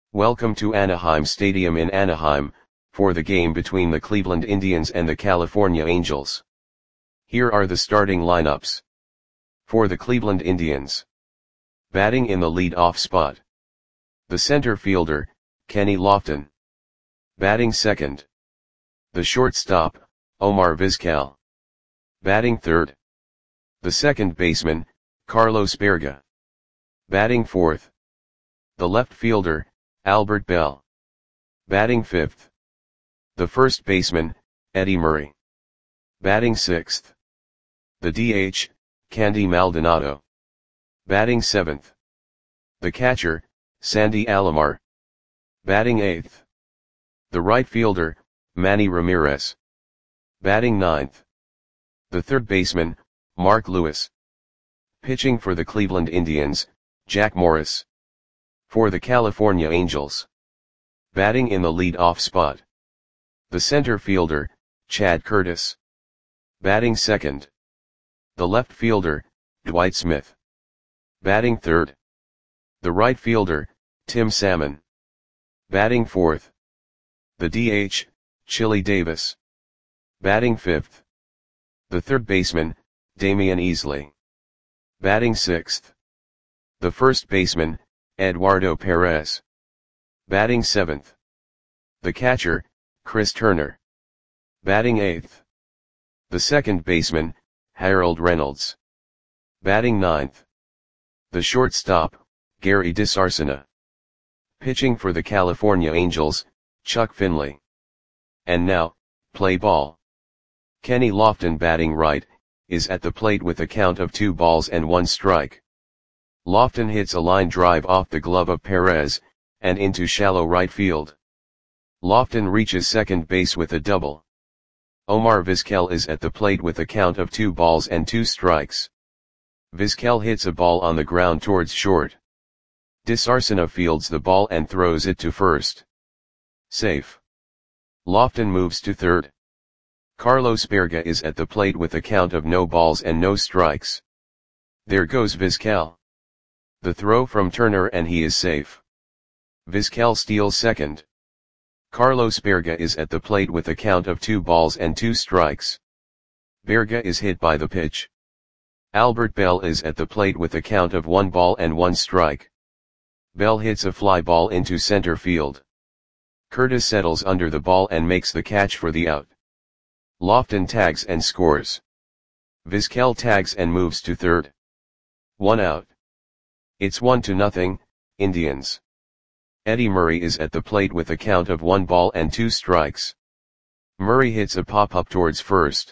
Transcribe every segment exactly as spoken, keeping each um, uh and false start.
Welcome to Anaheim Stadium in Anaheim, for the game between the Cleveland Indians and the California Angels. Here are the starting lineups. For the Cleveland Indians. Batting in the lead-off spot. The center fielder, Kenny Lofton. Batting second. The shortstop, Omar Vizquel. Batting third. The second baseman, Carlos Baerga. Batting fourth. The left fielder, Albert Belle. Batting fifth. The first baseman, Eddie Murray. Batting sixth. The D H, Candy Maldonado. Batting seventh. The catcher, Sandy Alomar. Batting eighth. The right fielder, Manny Ramirez. Batting ninth. The third baseman, Mark Lewis. Pitching for the Cleveland Indians, Jack Morris. For the California Angels. Batting in the lead-off spot. The center fielder, Chad Curtis. Batting second. The left fielder, Dwight Smith. Batting third. The right fielder, Tim Salmon. Batting fourth. The D H, Chili Davis. Batting fifth. The third baseman, Damian Easley. Batting sixth. The first baseman, Eduardo Perez. Batting seventh. The catcher, Chris Turner. Batting eighth. The second baseman, Harold Reynolds. Batting ninth. The shortstop, Gary DiSarcina. Pitching for the California Angels, Chuck Finley. And now, play ball. Kenny Lofton, batting right, is at the plate with a count of two balls and one strike. Lofton hits a line drive off the glove of Perez, and into shallow right field. Lofton reaches second base with a double. Omar Vizquel is at the plate with a count of two balls and two strikes. Vizquel hits a ball on the ground towards short. DiSarcina fields the ball and throws it to first. Safe. Lofton moves to third. Carlos Baerga is at the plate with a count of no balls and no strikes. There goes Vizquel. The throw from Turner and he is safe. Vizquel steals second. Carlos Baerga is at the plate with a count of two balls and two strikes. Baerga is hit by the pitch. Albert Belle is at the plate with a count of one ball and one strike. Belle hits a fly ball into center field. Curtis settles under the ball and makes the catch for the out. Lofton tags and scores. Vizquel tags and moves to third. One out. It's one to nothing, Indians. Eddie Murray is at the plate with a count of one ball and two strikes. Murray hits a pop-up towards first.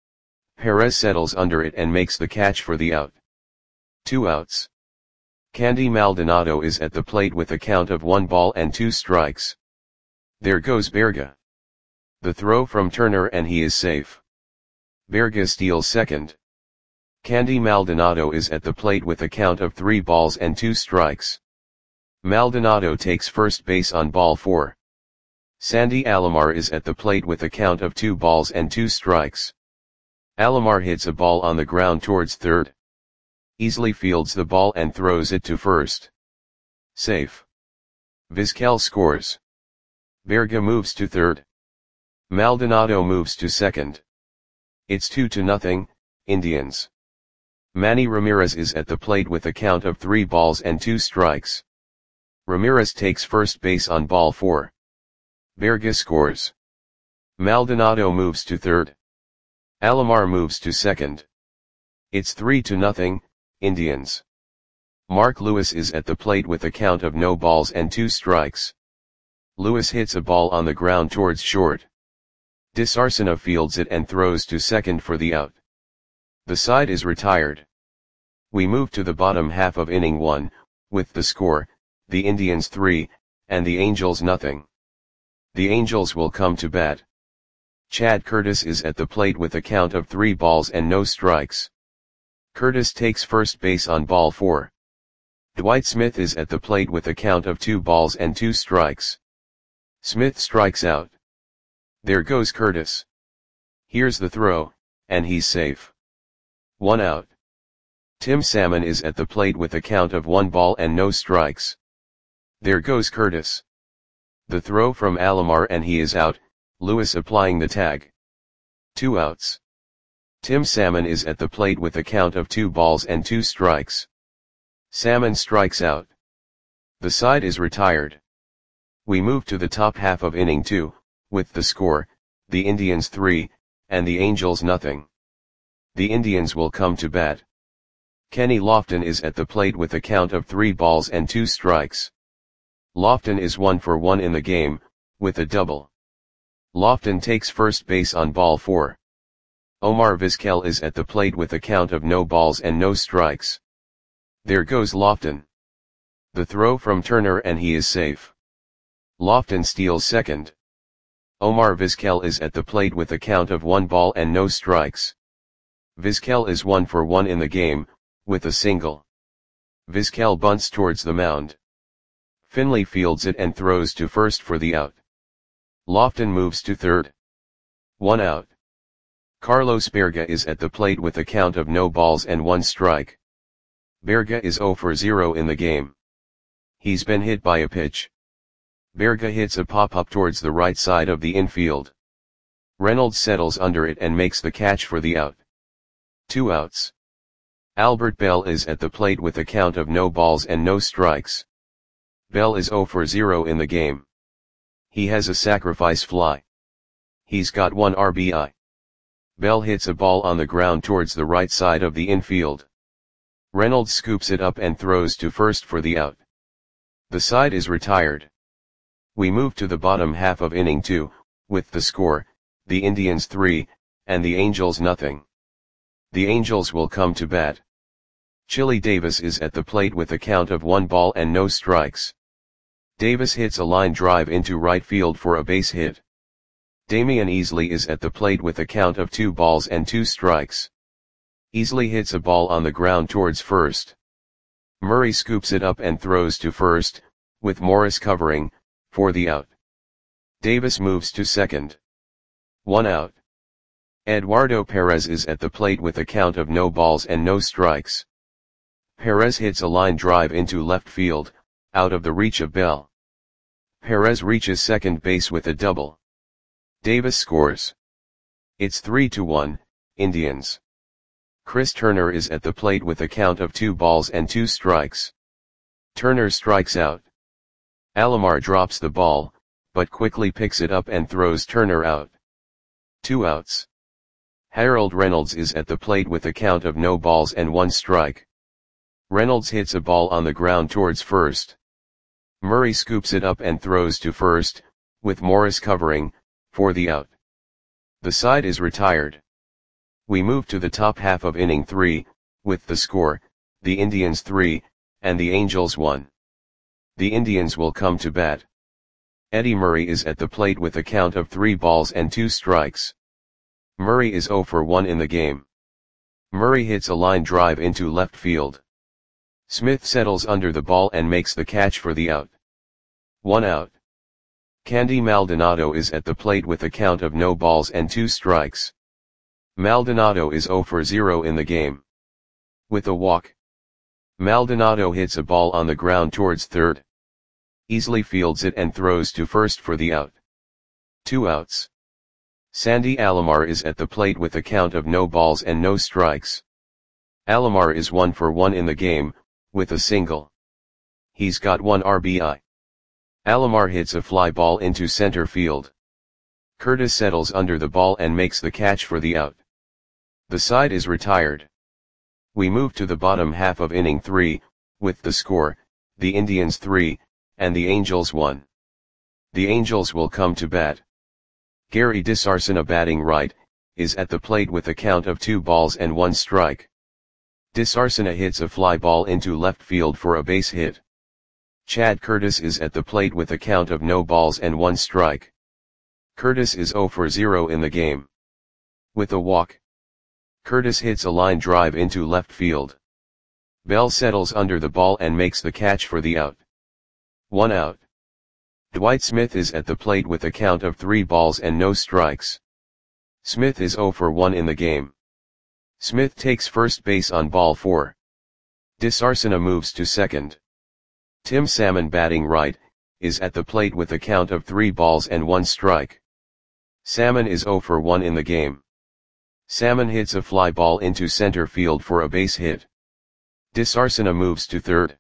Perez settles under it and makes the catch for the out. Two outs. Candy Maldonado is at the plate with a count of one ball and two strikes. There goes Baerga. The throw from Turner and he is safe. Baerga steals second. Candy Maldonado is at the plate with a count of three balls and two strikes. Maldonado takes first base on ball four. Sandy Alomar is at the plate with a count of two balls and two strikes. Alomar hits a ball on the ground towards third. Easley fields the ball and throws it to first. Safe. Vizquel scores. Baerga moves to third. Maldonado moves to second. It's two to nothing, Indians. Manny Ramirez is at the plate with a count of three balls and two strikes. Ramirez takes first base on ball four. Baerga scores. Maldonado moves to third. Alomar moves to second. It's three to nothing, Indians. Mark Lewis is at the plate with a count of no balls and two strikes. Lewis hits a ball on the ground towards short. DiSarcina fields it and throws to second for the out. The side is retired. We move to the bottom half of inning one, with the score, the Indians three, and the Angels nothing. The Angels will come to bat. Chad Curtis is at the plate with a count of three balls and no strikes. Curtis takes first base on ball four. Dwight Smith is at the plate with a count of two balls and two strikes. Smith strikes out. There goes Curtis. Here's the throw, and he's safe. One out. Tim Salmon is at the plate with a count of one ball and no strikes. There goes Curtis. The throw from Alomar and he is out, Lewis applying the tag. Two outs. Tim Salmon is at the plate with a count of two balls and two strikes. Salmon strikes out. The side is retired. We move to the top half of inning two, with the score, the Indians three, and the Angels nothing. The Indians will come to bat. Kenny Lofton is at the plate with a count of three balls and two strikes. Lofton is one for one in the game, with a double. Lofton takes first base on ball four. Omar Vizquel is at the plate with a count of no balls and no strikes. There goes Lofton. The throw from Turner and he is safe. Lofton steals second. Omar Vizquel is at the plate with a count of one ball and no strikes. Vizquel is one for one in the game, with a single. Vizquel bunts towards the mound. Finley fields it and throws to first for the out. Lofton moves to third. One out. Carlos Berga is at the plate with a count of no balls and one strike. Berga is zero for zero in the game. He's been hit by a pitch. Berga hits a pop-up towards the right side of the infield. Reynolds settles under it and makes the catch for the out. Two outs. Albert Bell is at the plate with a count of no balls and no strikes. Bell is zero for zero in the game. He has a sacrifice fly. He's got one R B I. Bell hits a ball on the ground towards the right side of the infield. Reynolds scoops it up and throws to first for the out. The side is retired. We move to the bottom half of inning two, with the score, the Indians three, and the Angels nothing. The Angels will come to bat. Chili Davis is at the plate with a count of one ball and no strikes. Davis hits a line drive into right field for a base hit. Damian Easley is at the plate with a count of two balls and two strikes. Easley hits a ball on the ground towards first. Murray scoops it up and throws to first, with Morris covering, for the out. Davis moves to second. One out. Eduardo Perez is at the plate with a count of no balls and no strikes. Perez hits a line drive into left field, out of the reach of Bell. Perez reaches second base with a double. Davis scores. It's three to one, Indians. Chris Turner is at the plate with a count of two balls and two strikes. Turner strikes out. Alomar drops the ball, but quickly picks it up and throws Turner out. Two outs. Harold Reynolds is at the plate with a count of no balls and one strike. Reynolds hits a ball on the ground towards first. Murray scoops it up and throws to first, with Morris covering, for the out. The side is retired. We move to the top half of inning three, with the score, the Indians three, and the Angels one. The Indians will come to bat. Eddie Murray is at the plate with a count of three balls and two strikes. Murray is zero for one in the game. Murray hits a line drive into left field. Smith settles under the ball and makes the catch for the out. One out. Candy Maldonado is at the plate with a count of no balls and two strikes. Maldonado is zero for zero in the game. With a walk. Maldonado hits a ball on the ground towards third. Easley fields it and throws to first for the out. Two outs. Sandy Alomar is at the plate with a count of no balls and no strikes. Alomar is one for one in the game, with a single. He's got one R B I. Alomar hits a fly ball into center field. Curtis settles under the ball and makes the catch for the out. The side is retired. We move to the bottom half of inning three, with the score, the Indians three, and the Angels one. The Angels will come to bat. Gary DeSarcina, batting right, is at the plate with a count of two balls and one strike. DeSarcina hits a fly ball into left field for a base hit. Chad Curtis is at the plate with a count of no balls and one strike. Curtis is zero for zero in the game. With a walk. Curtis hits a line drive into left field. Bell settles under the ball and makes the catch for the out. One out. Dwight Smith is at the plate with a count of three balls and no strikes. Smith is zero for one in the game. Smith takes first base on ball four. DeSarcina moves to second. Tim Salmon batting right, is at the plate with a count of three balls and one strike. Salmon is zero for one in the game. Salmon hits a fly ball into center field for a base hit. Disarcina moves to third.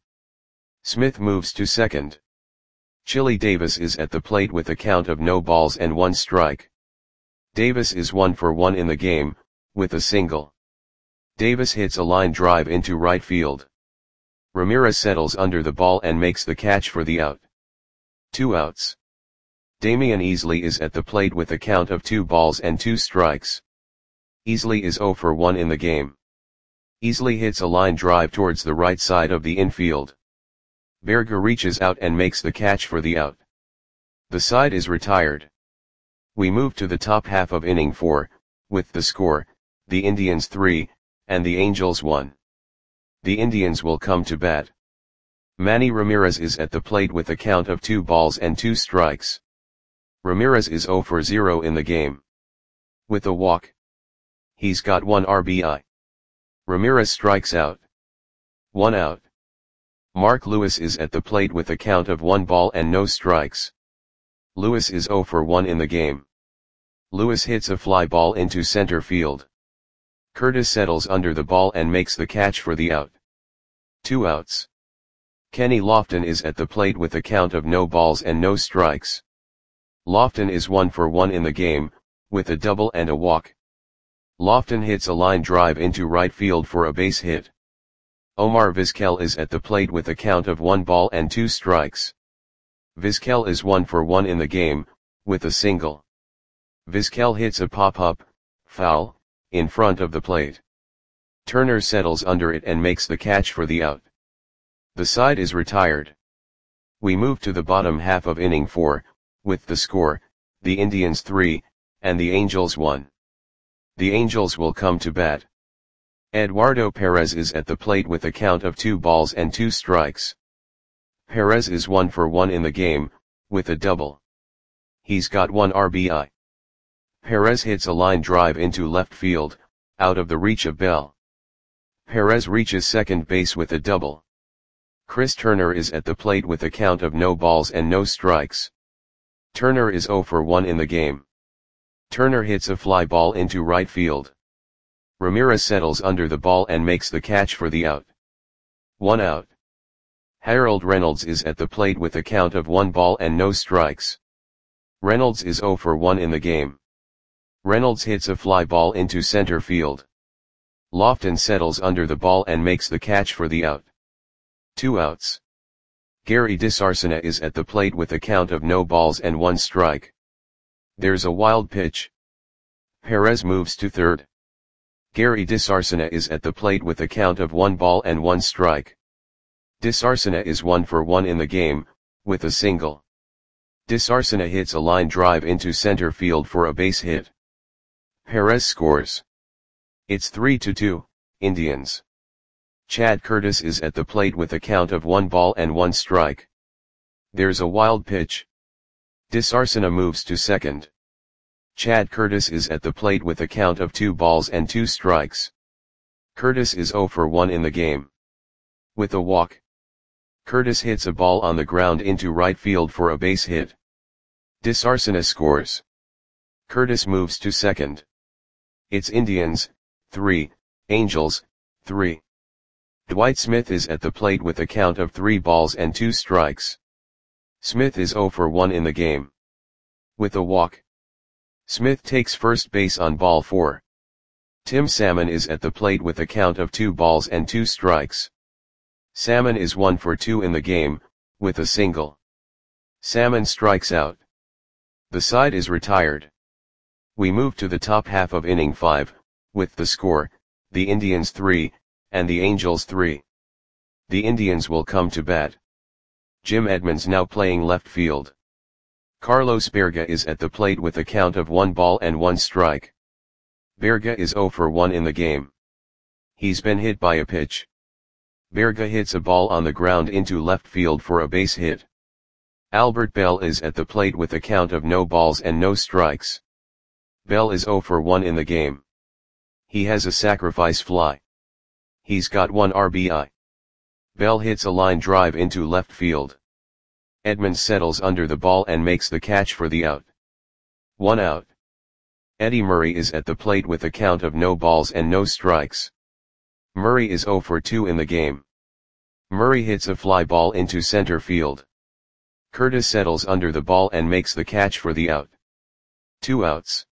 Smith moves to second. Chili Davis is at the plate with a count of no balls and one strike. Davis is one for one in the game, with a single. Davis hits a line drive into right field. Ramirez settles under the ball and makes the catch for the out. Two outs. Damian Easley is at the plate with a count of two balls and two strikes. Easley is zero for one in the game. Easley hits a line drive towards the right side of the infield. Berger reaches out and makes the catch for the out. The side is retired. We move to the top half of inning four, with the score, the Indians three, and the Angels one. The Indians will come to bat. Manny Ramirez is at the plate with a count of two balls and two strikes. Ramirez is zero for zero in the game. With a walk. He's got one R B I. Ramirez strikes out. One out. Mark Lewis is at the plate with a count of one ball and no strikes. Lewis is zero for one in the game. Lewis hits a fly ball into center field. Curtis settles under the ball and makes the catch for the out. Two outs. Kenny Lofton is at the plate with a count of no balls and no strikes. Lofton is one for one in the game, with a double and a walk. Lofton hits a line drive into right field for a base hit. Omar Vizquel is at the plate with a count of one ball and two strikes. Vizquel is one for one in the game, with a single. Vizquel hits a pop-up, foul, in front of the plate. Turner settles under it and makes the catch for the out. The side is retired. We move to the bottom half of inning four, with the score, the Indians three, and the Angels one. The Angels will come to bat. Eduardo Perez is at the plate with a count of two balls and two strikes. Perez is one for one in the game, with a double. He's got one R B I. Perez hits a line drive into left field, out of the reach of Bell. Perez reaches second base with a double. Chris Turner is at the plate with a count of no balls and no strikes. Turner is zero for one in the game. Turner hits a fly ball into right field. Ramirez settles under the ball and makes the catch for the out. One out. Harold Reynolds is at the plate with a count of one ball and no strikes. Reynolds is zero for one in the game. Reynolds hits a fly ball into center field. Lofton settles under the ball and makes the catch for the out. Two outs. Gary Disarcina is at the plate with a count of no balls and one strike. There's a wild pitch. Perez moves to third. Gary Disarcina is at the plate with a count of one ball and one strike. Disarcina is one for one in the game, with a single. Disarcina hits a line drive into center field for a base hit. Perez scores. It's three to two, Indians. Chad Curtis is at the plate with a count of one ball and one strike. There's a wild pitch. Disarcina moves to second. Chad Curtis is at the plate with a count of two balls and two strikes. Curtis is zero for one in the game. With a walk. Curtis hits a ball on the ground into right field for a base hit. Disarcina scores. Curtis moves to second. It's Indians, three, Angels, three. Dwight Smith is at the plate with a count of three balls and two strikes. Smith is zero for one in the game. With a walk. Smith takes first base on ball four. Tim Salmon is at the plate with a count of two balls and two strikes. Salmon is one for two in the game, with a single. Salmon strikes out. The side is retired. We move to the top half of inning five, with the score, the Indians three, and the Angels three. The Indians will come to bat. Jim Edmonds now playing left field. Carlos Berga is at the plate with a count of one ball and one strike. Berga is zero for one in the game. He's been hit by a pitch. Berga hits a ball on the ground into left field for a base hit. Albert Bell is at the plate with a count of no balls and no strikes. Bell is zero for one in the game. He has a sacrifice fly. He's got one R B I. Bell hits a line drive into left field. Edmonds settles under the ball and makes the catch for the out. One out. Eddie Murray is at the plate with a count of no balls and no strikes. Murray is oh for two in the game. Murray hits a fly ball into center field. Curtis settles under the ball and makes the catch for the out. Two outs.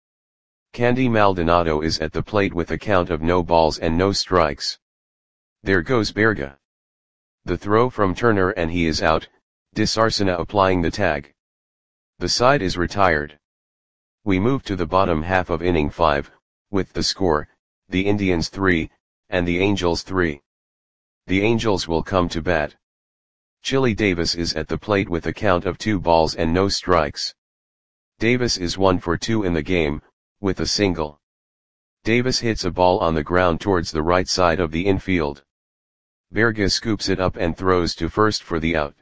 Candy Maldonado is at the plate with a count of no balls and no strikes. There goes Berga. The throw from Turner and he is out, DeSarcina applying the tag. The side is retired. We move to the bottom half of inning five, with the score, the Indians three, and the Angels three. The Angels will come to bat. Chili Davis is at the plate with a count of two balls and no strikes. Davis is one for two in the game, with a single. Davis hits a ball on the ground towards the right side of the infield. Berga scoops it up and throws to first for the out.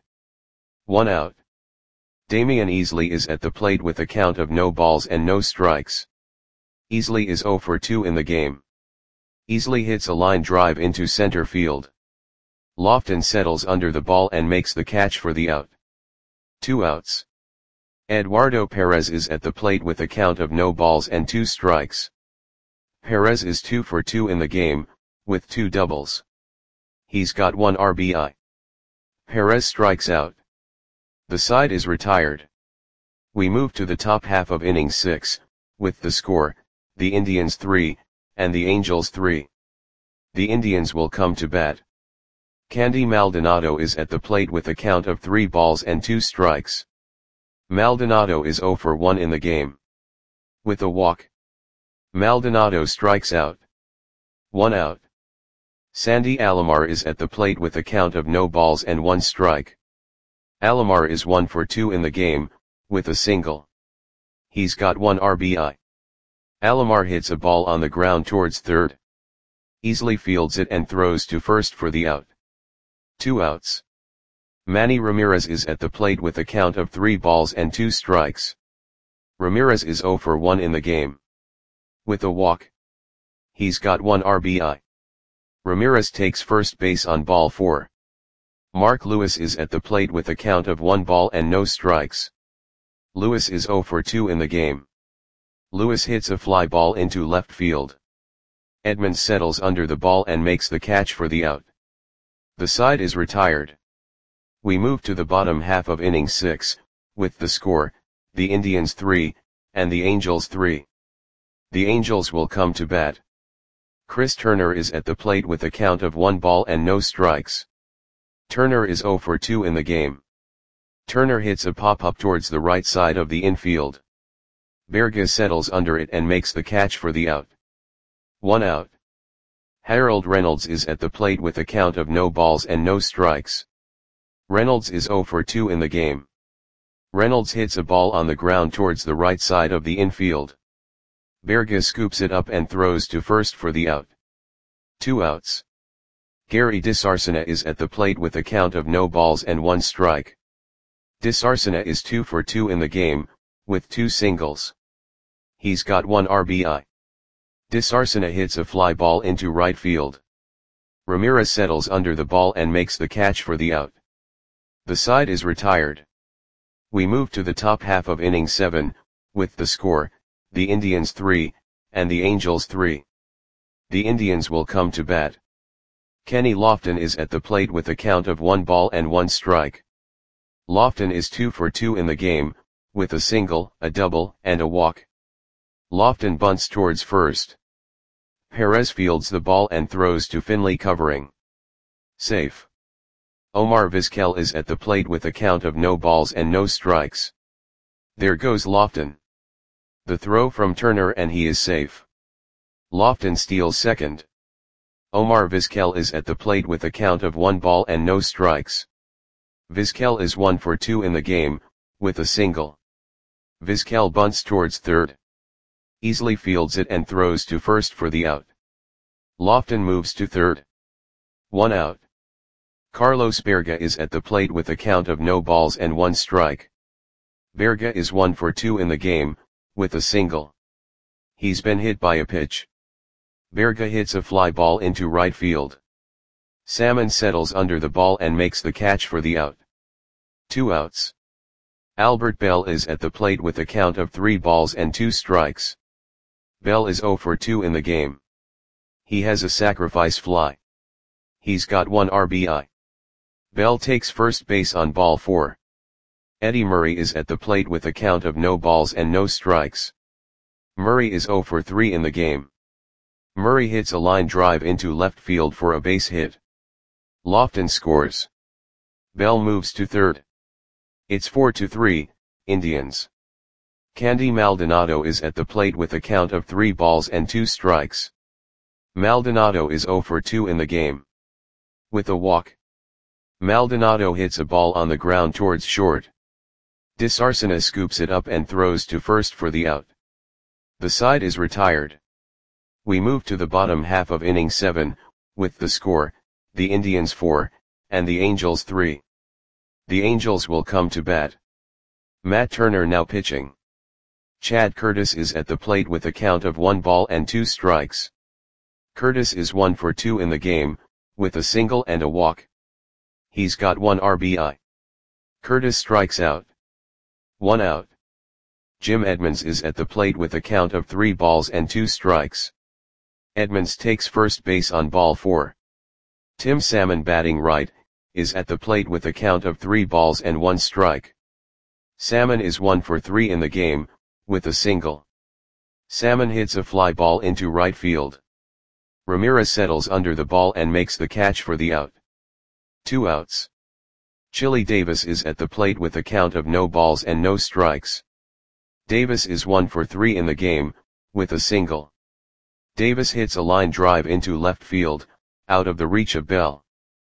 One out. Damian Easley is at the plate with a count of no balls and no strikes. Easley is oh for two in the game. Easley hits a line drive into center field. Lofton settles under the ball and makes the catch for the out. Two outs. Eduardo Perez is at the plate with a count of no balls and two strikes. Perez is two for two in the game, with two doubles. He's got one R B I. Perez strikes out. The side is retired. We move to the top half of inning six, with the score, the Indians three, and the Angels three. The Indians will come to bat. Candy Maldonado is at the plate with a count of three balls and two strikes. Maldonado is oh for one in the game. With a walk. Maldonado strikes out. One out. Sandy Alomar is at the plate with a count of no balls and one strike. Alomar is one for two in the game, with a single. He's got one R B I. Alomar hits a ball on the ground towards third. Easley fields it and throws to first for the out. Two outs. Manny Ramirez is at the plate with a count of three balls and two strikes. Ramirez is oh for one in the game. With a walk. He's got one R B I. Ramirez takes first base on ball four. Mark Lewis is at the plate with a count of one ball and no strikes. Lewis is oh for two in the game. Lewis hits a fly ball into left field. Edmonds settles under the ball and makes the catch for the out. The side is retired. We move to the bottom half of inning six, with the score, the Indians three, and the Angels three. The Angels will come to bat. Chris Turner is at the plate with a count of one ball and no strikes. Turner is oh for two in the game. Turner hits a pop-up towards the right side of the infield. Berga settles under it and makes the catch for the out. One out. Harold Reynolds is at the plate with a count of no balls and no strikes. Reynolds is oh for two in the game. Reynolds hits a ball on the ground towards the right side of the infield. Berga scoops it up and throws to first for the out. Two outs. Gary DeSarcina is at the plate with a count of no balls and one strike. DeSarcina is two for two in the game, with two singles. He's got one R B I. DeSarcina hits a fly ball into right field. Ramirez settles under the ball and makes the catch for the out. The side is retired. We move to the top half of inning seven, with the score, the Indians three, and the Angels three. The Indians will come to bat. Kenny Lofton is at the plate with a count of one ball and one strike. Lofton is two for two in the game, with a single, a double, and a walk. Lofton bunts towards first. Perez fields the ball and throws to Finley covering. Safe. Omar Vizquel is at the plate with a count of no balls and no strikes. There goes Lofton. The throw from Turner and he is safe. Lofton steals second. Omar Vizquel is at the plate with a count of one ball and no strikes. Vizquel is one for two in the game, with a single. Vizquel bunts towards third. Easley fields it and throws to first for the out. Lofton moves to third. One out. Carlos Berga is at the plate with a count of no balls and one strike. Berga is one for two in the game, with a single. He's been hit by a pitch. Berga hits a fly ball into right field. Salmon settles under the ball and makes the catch for the out. Two outs. Albert Bell is at the plate with a count of three balls and two strikes. Bell is oh for two in the game. He has a sacrifice fly. He's got one R B I. Bell takes first base on ball four. Eddie Murray is at the plate with a count of no balls and no strikes. Murray is oh for three in the game. Murray hits a line drive into left field for a base hit. Lofton scores. Bell moves to third. It's four to three, Indians. Candy Maldonado is at the plate with a count of three balls and two strikes. Maldonado is oh for two in the game. With a walk, Maldonado hits a ball on the ground towards short. DeSarcina scoops it up and throws to first for the out. The side is retired. We move to the bottom half of inning seven, with the score, the Indians four, and the Angels three. The Angels will come to bat. Matt Turner now pitching. Chad Curtis is at the plate with a count of one ball and two strikes. Curtis is one for two in the game, with a single and a walk. He's got one R B I. Curtis strikes out. One out. Jim Edmonds is at the plate with a count of three balls and two strikes. Edmonds takes first base on ball four. Tim Salmon batting right, is at the plate with a count of three balls and one strike. Salmon is one for three in the game, with a single. Salmon hits a fly ball into right field. Ramirez settles under the ball and makes the catch for the out. Two outs. Chili Davis is at the plate with a count of no balls and no strikes. Davis is one for three in the game, with a single. Davis hits a line drive into left field, out of the reach of Bell.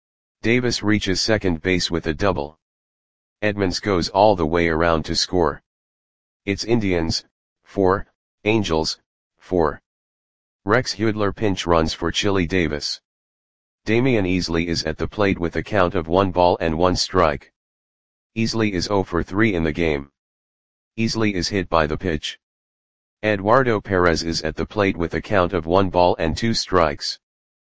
Davis reaches second base with a double. Edmonds goes all the way around to score. It's Indians, four, Angels, four. Rex Hudler pinch runs for Chili Davis. Damian Easley is at the plate with a count of one ball and one strike. Easley is oh for three in the game. Easley is hit by the pitch. Eduardo Perez is at the plate with a count of one ball and two strikes.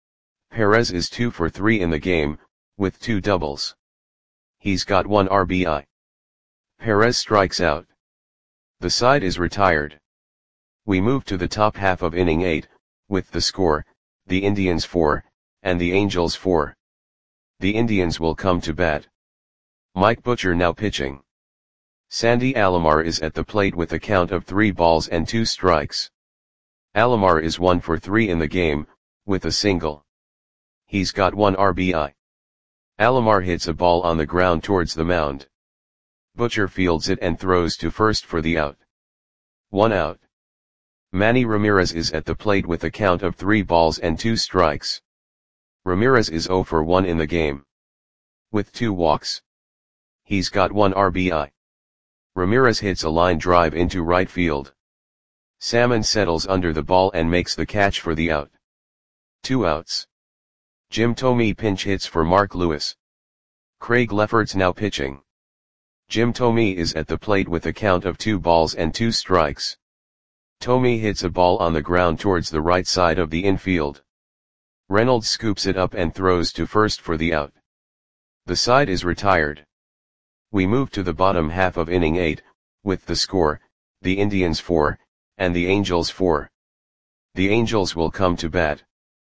Perez is two for three in the game, with two doubles. He's got one R B I. Perez strikes out. The side is retired. We move to the top half of inning eight, with the score, the Indians four, and the Angels four. The Indians will come to bat. Mike Butcher now pitching. Sandy Alomar is at the plate with a count of three balls and two strikes. Alomar is one for three in the game, with a single. He's got one R B I. Alomar hits a ball on the ground towards the mound. Butcher fields it and throws to first for the out. One out. Manny Ramirez is at the plate with a count of three balls and two strikes. Ramirez is oh for one in the game. With two walks. He's got one R B I. Ramirez hits a line drive into right field. Salmon settles under the ball and makes the catch for the out. Two outs. Jim Thome pinch hits for Mark Lewis. Craig Lefferts now pitching. Jim Thome is at the plate with a count of two balls and two strikes. Thome hits a ball on the ground towards the right side of the infield. Reynolds scoops it up and throws to first for the out. The side is retired. We move to the bottom half of inning eight, with the score, the Indians four, and the Angels four. The Angels will come to bat.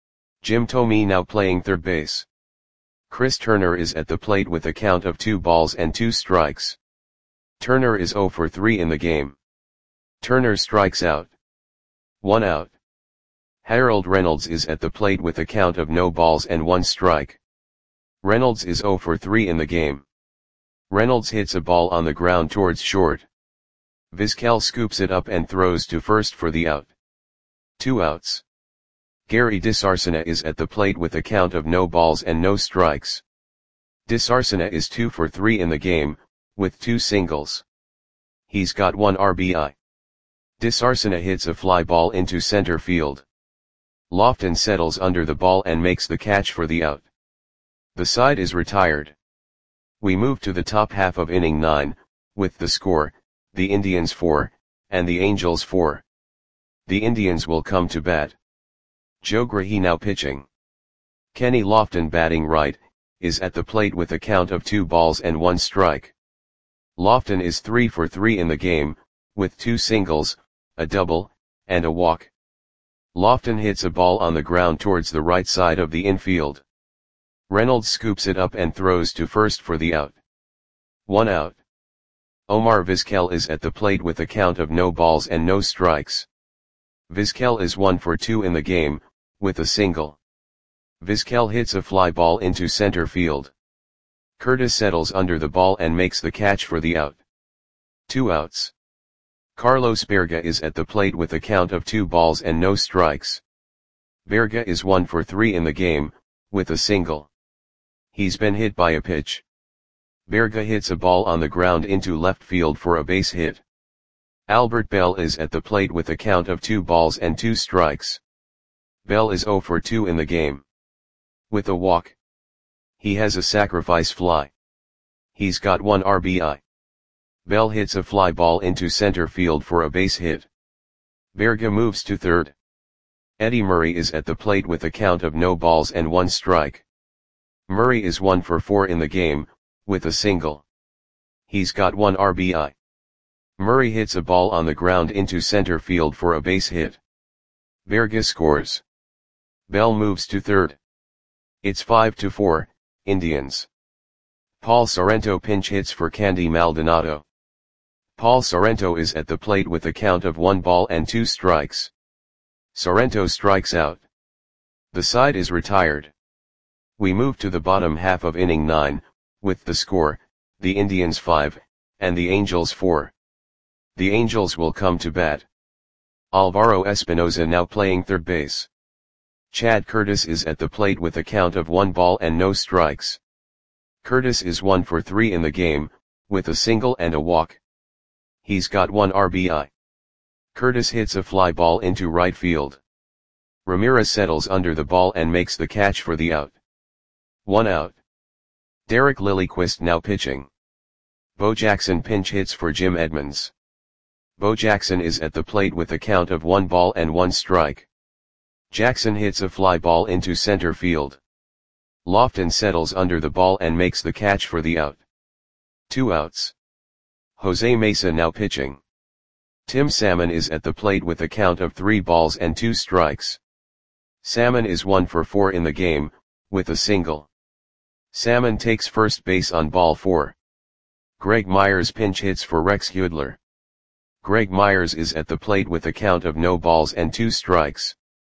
Jim Thome now playing third base. Chris Turner is at the plate with a count of two balls and two strikes. Turner is oh for three in the game. Turner strikes out. One out. Harold Reynolds is at the plate with a count of no balls and one strike. Reynolds is oh for three in the game. Reynolds hits a ball on the ground towards short. Vizquel scoops it up and throws to first for the out. Two outs. Gary DeSarcina is at the plate with a count of no balls and no strikes. DeSarcina is two for three in the game, with two singles. He's got one R B I. DeSarcina hits a fly ball into center field. Lofton settles under the ball and makes the catch for the out. The side is retired. We move to the top half of inning nine, with the score, the Indians four, and the Angels four. The Indians will come to bat. Joe Grahey now pitching. Kenny Lofton batting right, is at the plate with a count of two balls and one strike. Lofton is three for three in the game, with two singles, a double, and a walk. Lofton hits a ball on the ground towards the right side of the infield. Reynolds scoops it up and throws to first for the out. One out. Omar Vizquel is at the plate with a count of no balls and no strikes. Vizquel is one for two in the game, with a single. Vizquel hits a fly ball into center field. Curtis settles under the ball and makes the catch for the out. Two outs. Carlos Berga is at the plate with a count of two balls and no strikes. Berga is one for three in the game, with a single. He's been hit by a pitch. Berga hits a ball on the ground into left field for a base hit. Albert Bell is at the plate with a count of two balls and two strikes. Bell is zero for two in the game. With a walk. He has a sacrifice fly. He's got one R B I. Bell hits a fly ball into center field for a base hit. Berga moves to third. Eddie Murray is at the plate with a count of no balls and one strike. Murray is one for four in the game, with a single. He's got one R B I. Murray hits a ball on the ground into center field for a base hit. Berga scores. Bell moves to third. It's five to four, Indians. Paul Sorrento pinch hits for Candy Maldonado. Paul Sorrento is at the plate with a count of one ball and two strikes. Sorrento strikes out. The side is retired. We move to the bottom half of inning nine, with the score, the Indians five, and the Angels four. The Angels will come to bat. Alvaro Espinoza now playing third base. Chad Curtis is at the plate with a count of one ball and no strikes. Curtis is one for three in the game, with a single and a walk. He's got one R B I. Curtis hits a fly ball into right field. Ramirez settles under the ball and makes the catch for the out. One out. Derek Lilliquist now pitching. Bo Jackson pinch hits for Jim Edmonds. Bo Jackson is at the plate with a count of one ball and one strike. Jackson hits a fly ball into center field. Lofton settles under the ball and makes the catch for the out. Two outs. Jose Mesa now pitching. Tim Salmon is at the plate with a count of three balls and two strikes. Salmon is one for four in the game, with a single. Salmon takes first base on ball four. Greg Myers pinch hits for Rex Hudler. Greg Myers is at the plate with a count of no balls and two strikes.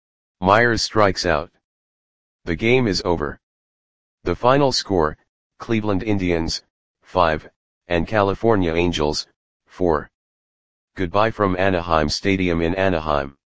Myers strikes out. The game is over. The final score, Cleveland Indians, five, and California Angels, four. Goodbye from Anaheim Stadium in Anaheim.